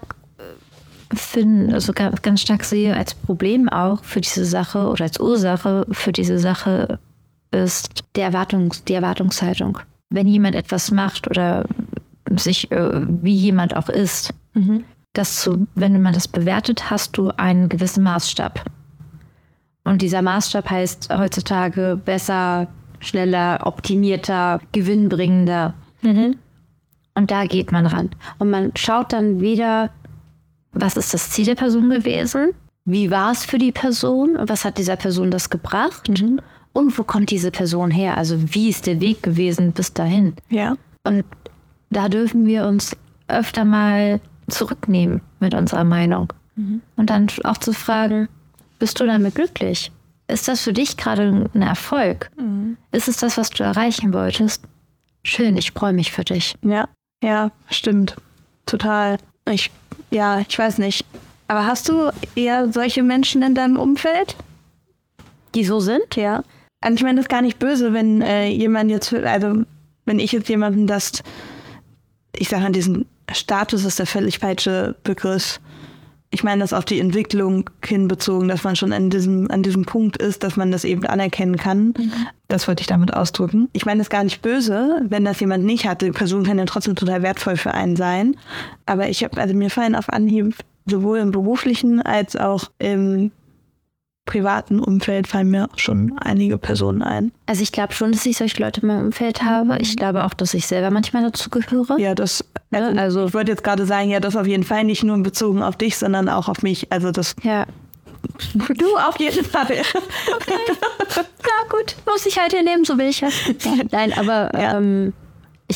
finde, also ganz, ganz stark sehe als Problem auch für diese Sache oder als Ursache für diese Sache ist der Erwartungs, die Erwartungshaltung. Wenn jemand etwas macht oder sich äh, wie jemand auch ist, mhm. dass du, wenn man das bewertet, hast du einen gewissen Maßstab. Und dieser Maßstab heißt heutzutage besser, schneller, optimierter, gewinnbringender. Mhm. Und da geht man ran. Und man schaut dann wieder, was ist das Ziel der Person gewesen? Wie war es für die Person? Und was hat dieser Person das gebracht? Mhm. Und wo kommt diese Person her? Also wie ist der Weg gewesen bis dahin? Ja. Und da dürfen wir uns öfter mal zurücknehmen mit unserer Meinung. Mhm. Und dann auch zu fragen, bist du damit glücklich? Ist das für dich gerade ein Erfolg? Mhm. Ist es das, was du erreichen wolltest? Schön, ich freue mich für dich. Ja, ja, stimmt. Total. Ich, ja, ich weiß nicht. Aber hast du eher solche Menschen in deinem Umfeld? Die so sind? Ja. Und ich meine, das ist gar nicht böse, wenn äh, jemand jetzt, also wenn ich jetzt jemanden das, ich sage an diesen Status ist der völlig falsche Begriff. Ich meine das auf die Entwicklung hinbezogen, dass man schon an diesem, an diesem Punkt ist, dass man das eben anerkennen kann. Mhm. Das wollte ich damit ausdrücken. Ich meine das gar nicht böse, wenn das jemand nicht hat. Die Person kann ja trotzdem total wertvoll für einen sein. Aber ich habe, also mir fallen auf Anhieb sowohl im beruflichen als auch im privaten Umfeld fallen mir schon einige Personen ein. Also ich glaube schon, dass ich solche Leute in meinem Umfeld habe. Ich glaube auch, dass ich selber manchmal dazu gehöre. Ja, das, also, also ich wollte jetzt gerade sagen, ja, das auf jeden Fall nicht nur bezogen auf dich, sondern auch auf mich. Also das. Ja. Du auf jeden Fall. Okay. Ja, gut. Muss ich halt hier nehmen, so will ich ja. Nein, aber ja. ähm, ich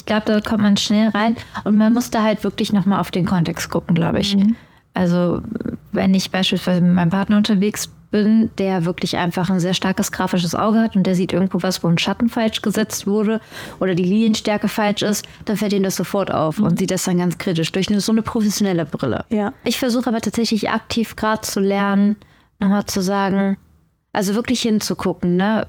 ich glaube, da kommt man schnell rein und man muss da halt wirklich nochmal auf den Kontext gucken, glaube ich. Mhm. Also wenn ich beispielsweise mit meinem Partner unterwegs bin, der wirklich einfach ein sehr starkes grafisches Auge hat und der sieht irgendwo was, wo ein Schatten falsch gesetzt wurde oder die Linienstärke falsch ist, dann fällt ihm das sofort auf mhm. und sieht das dann ganz kritisch durch eine, so eine professionelle Brille. Ja. Ich versuche aber tatsächlich aktiv gerade zu lernen, nochmal zu sagen, also wirklich hinzugucken, ne?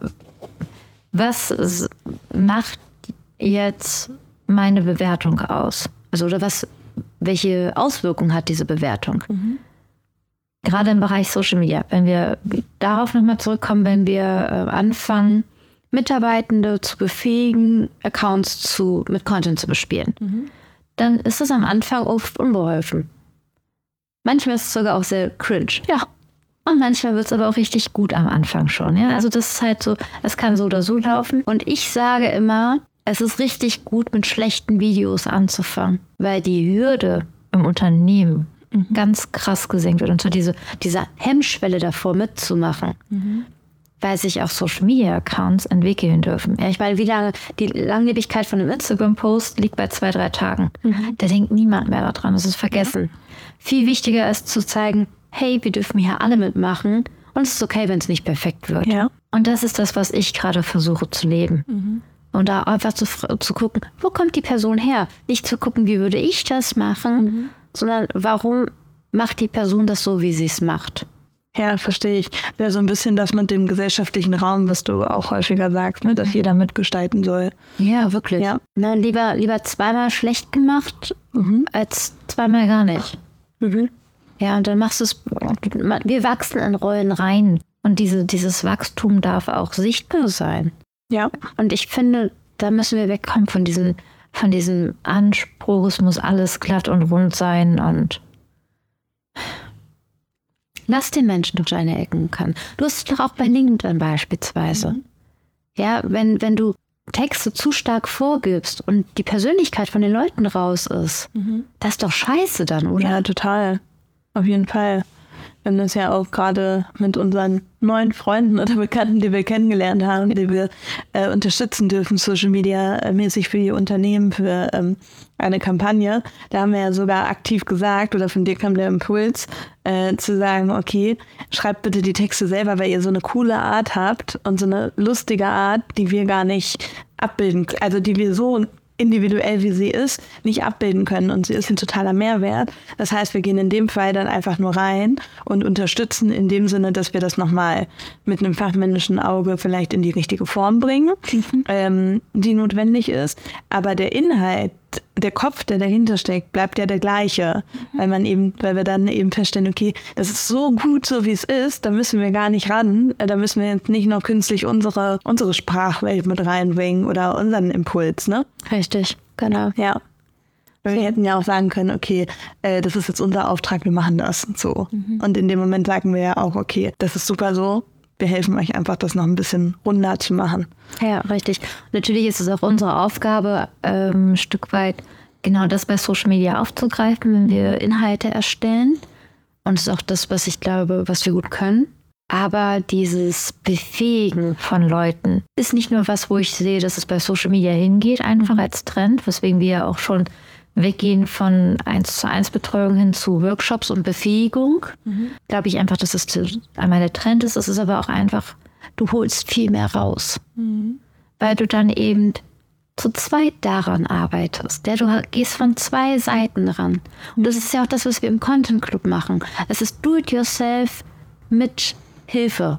Was macht jetzt meine Bewertung aus? Also oder was, welche Auswirkungen hat diese Bewertung? Mhm. Gerade im Bereich Social Media, wenn wir darauf nochmal zurückkommen, wenn wir äh, anfangen, Mitarbeitende zu befähigen, Accounts zu, mit Content zu bespielen, mhm. dann ist es am Anfang oft unbeholfen. Manchmal ist es sogar auch sehr cringe. Ja. Und manchmal wird es aber auch richtig gut am Anfang schon. Ja? Also das ist halt so, es kann so oder so laufen. Und ich sage immer, es ist richtig gut, mit schlechten Videos anzufangen, weil die Hürde im Unternehmen mhm. ganz krass gesenkt wird. Und so diese, diese Hemmschwelle davor mitzumachen, mhm. weil sich auch Social-Media-Accounts entwickeln dürfen. Ja, ich meine, wie lange die Langlebigkeit von einem Instagram-Post liegt bei zwei, drei Tagen. Mhm. Da denkt niemand mehr daran, das ist vergessen. Ja. Viel wichtiger ist zu zeigen, hey, wir dürfen hier alle mitmachen und es ist okay, wenn es nicht perfekt wird. Ja. Und das ist das, was ich gerade versuche zu leben. Mhm. Und da einfach zu, zu gucken, wo kommt die Person her? Nicht zu gucken, wie würde ich das machen, mhm. sondern warum macht die Person das so, wie sie es macht. Ja, verstehe ich. Ja, so ein bisschen das mit dem gesellschaftlichen Raum, was du auch häufiger sagst, ne, dass jeder mitgestalten soll. Ja, wirklich. Ja. Na, lieber, lieber zweimal schlecht gemacht, mhm. als zweimal gar nicht. Mhm. Ja, und dann machst du es, wir wachsen in Rollen rein. Und diese, dieses Wachstum darf auch sichtbar sein. Ja. Und ich finde, da müssen wir wegkommen von diesem, von diesem Anspruch, es muss alles glatt und rund sein und lass den Menschen durch seine Ecken können. Du hast es doch auch bei LinkedIn beispielsweise. Mhm. Ja, wenn, wenn du Texte zu stark vorgibst und die Persönlichkeit von den Leuten raus ist, mhm. das ist doch scheiße dann, oder? Ja, total. Auf jeden Fall. Wir haben das ja auch gerade mit unseren neuen Freunden oder Bekannten, die wir kennengelernt haben, die wir äh, unterstützen dürfen, Social Media äh, mäßig für ihr Unternehmen, für ähm, eine Kampagne. Da haben wir ja sogar aktiv gesagt, oder von dir kam der Impuls, äh, zu sagen, okay, schreibt bitte die Texte selber, weil ihr so eine coole Art habt und so eine lustige Art, die wir gar nicht abbilden, also die wir so individuell wie sie ist, nicht abbilden können und sie ist ein totaler Mehrwert. Das heißt, wir gehen in dem Fall dann einfach nur rein und unterstützen in dem Sinne, dass wir das nochmal mit einem fachmännischen Auge vielleicht in die richtige Form bringen, mhm. ähm, die notwendig ist. Aber der Inhalt, der Kopf, der dahinter steckt, bleibt ja der gleiche, mhm. weil man eben, weil wir dann eben feststellen, okay, das ist so gut, so wie es ist, da müssen wir gar nicht ran, da müssen wir jetzt nicht noch künstlich unsere, unsere Sprachwelt mit reinbringen oder unseren Impuls, ne? Richtig, genau. Ja. Wir hätten ja auch sagen können, okay, äh, das ist jetzt unser Auftrag, wir machen das so. Mhm. Und in dem Moment sagen wir ja auch, okay, das ist super so, wir helfen euch einfach, das noch ein bisschen runder zu machen. Ja, richtig. Natürlich ist es auch unsere Aufgabe, ähm, ein Stück weit genau das bei Social Media aufzugreifen, wenn wir Inhalte erstellen. Und es ist auch das, was ich glaube, was wir gut können. Aber dieses Befähigen von Leuten ist nicht nur was, wo ich sehe, dass es bei Social Media hingeht, einfach als Trend, weswegen wir ja auch schon weggehen von eins zu eins Betreuung hin zu Workshops und Befähigung. Mhm. Glaube ich einfach, dass es einmal der Trend ist. Es ist aber auch einfach, du holst viel mehr raus. Mhm. Weil du dann eben zu zweit daran arbeitest. Ja, du gehst von zwei Seiten ran. Und das ist ja auch das, was wir im Content Club machen. Es ist do-it-yourself mit Hilfe.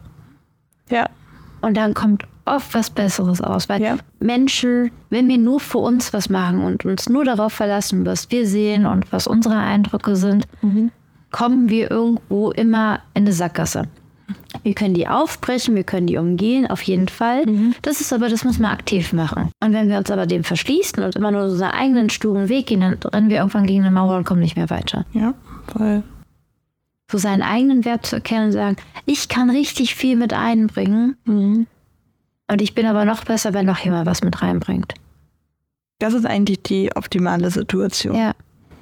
Ja. Und dann kommt oft was Besseres aus, weil ja. Menschen, wenn wir nur für uns was machen und uns nur darauf verlassen, was wir sehen und was unsere Eindrücke sind, mhm. kommen wir irgendwo immer in eine Sackgasse. Wir können die aufbrechen, wir können die umgehen, auf jeden Fall. Mhm. Das ist aber, das muss man aktiv machen. Und wenn wir uns aber dem verschließen und immer nur unseren eigenen sturen Weg gehen, dann rennen wir irgendwann gegen eine Mauer und kommen nicht mehr weiter. Ja, voll. So seinen eigenen Wert zu erkennen und sagen, ich kann richtig viel mit einbringen. Mhm. Und ich bin aber noch besser, wenn noch jemand was mit reinbringt. Das ist eigentlich die optimale Situation. Ja.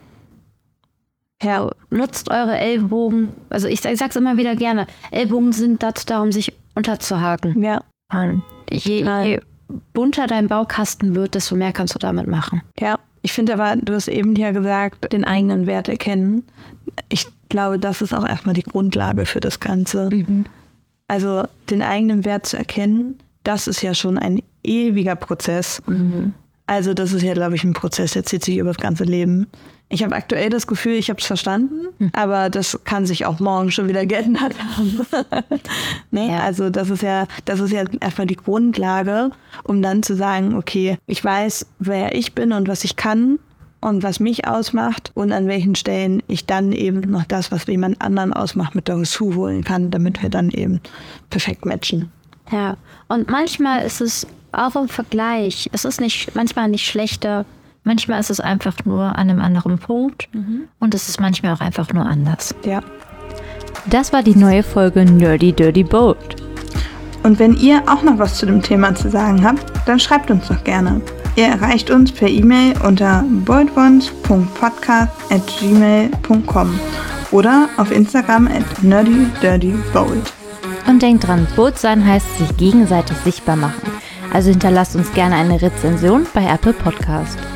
Ja, nutzt eure Ellbogen. Also ich, ich sag's immer wieder gerne, Ellbogen sind dazu da, um sich unterzuhaken. Ja. Und je, je bunter dein Baukasten wird, desto mehr kannst du damit machen. Ja, ich finde aber, du hast eben ja gesagt, den eigenen Wert erkennen. Ich glaube, das ist auch erstmal die Grundlage für das Ganze. Mhm. Also den eigenen Wert zu erkennen, das ist ja schon ein ewiger Prozess. Mhm. Also das ist ja, glaube ich, ein Prozess, der zieht sich über das ganze Leben. Ich habe aktuell das Gefühl, ich habe es verstanden, mhm. aber das kann sich auch morgen schon wieder geändert haben. nee, ja. Also das ist ja, das ist ja erstmal die Grundlage, um dann zu sagen, okay, ich weiß, wer ich bin und was ich kann und was mich ausmacht und an welchen Stellen ich dann eben noch das, was jemand anderen ausmacht, mit dazu holen kann, damit wir dann eben perfekt matchen. Ja, und manchmal ist es auch im Vergleich, es ist nicht manchmal nicht schlechter, manchmal ist es einfach nur an einem anderen Punkt mhm. und es ist manchmal auch einfach nur anders. Ja. Das war die neue Folge Nerdy Dirty Bold. Und wenn ihr auch noch was zu dem Thema zu sagen habt, dann schreibt uns doch gerne. Ihr erreicht uns per E-Mail unter boldones punkt podcast at gmail punkt com oder auf Instagram at nerdydirtybold. Und denkt dran, Bold sein heißt sich gegenseitig sichtbar machen. Also hinterlasst uns gerne eine Rezension bei Apple Podcast.